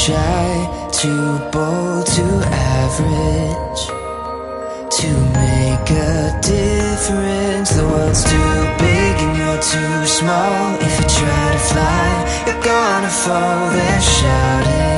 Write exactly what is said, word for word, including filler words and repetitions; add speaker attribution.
Speaker 1: shy, too bold, too average to make a difference. The world's too big and you're too small. If you try to fly, you're gonna fall. They're shouting